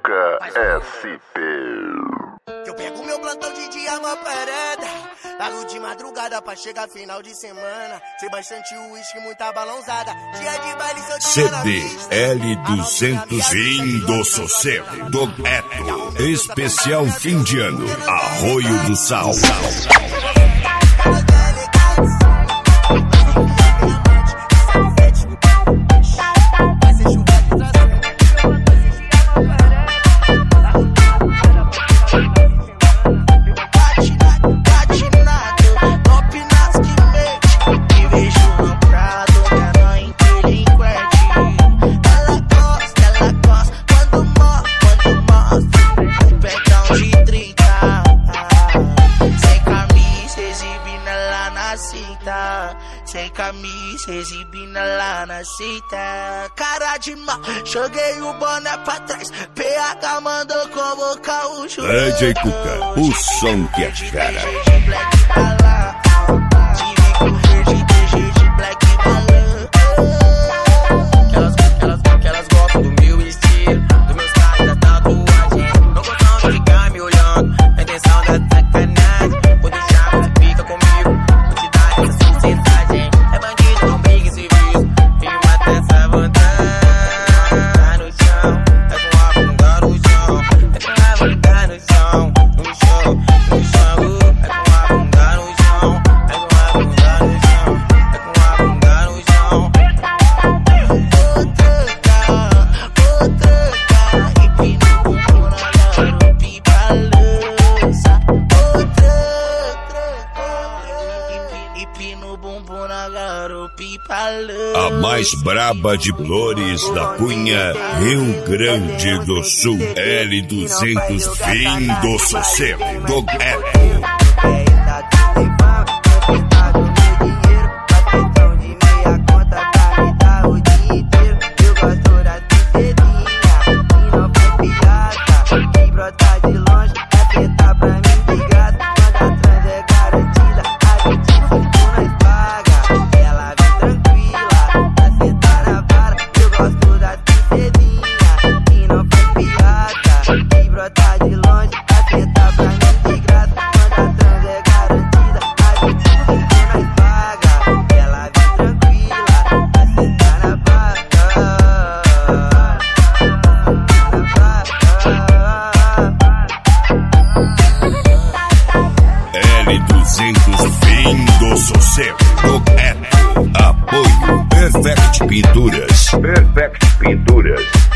Cuca SP. Eu pego meu plantão de dia, uma parada. Largo de madrugada pra chegar final de semana. Sei bastante uísque, muita balãozada. Dia de baile, se eu CD L200 Fim do Sossego do Eto. Especial fim de ano. Arroio do Sal. Sem camisa, exibindo lá na cinta. Cara de mal, joguei o boné pra trás. PH mandou convocar o churro. DJ Cuca, o som que é fera. Elas gostam do meu estilo, do meu style, da tatuagem. Não gostam de ficar me olhando, a intenção da sacanagem. Vou deixar você fica comigo, vou te dar essa sociedade. É bandido, não briga esse vício, me mata essa vontade. Tá no chão, é com a bunda no chão, é com a bunda no chão, no chão, no chão. É com a bunda no chão, é com a bunda no chão, é com a bunda no chão. A mais braba de Flores da Cunha, Rio Grande do Sul. L200 Fim do Sossego do Eto. L200 Fim do Sossego do Eto. Apoio Perfect Pinturas. Perfect Pinturas.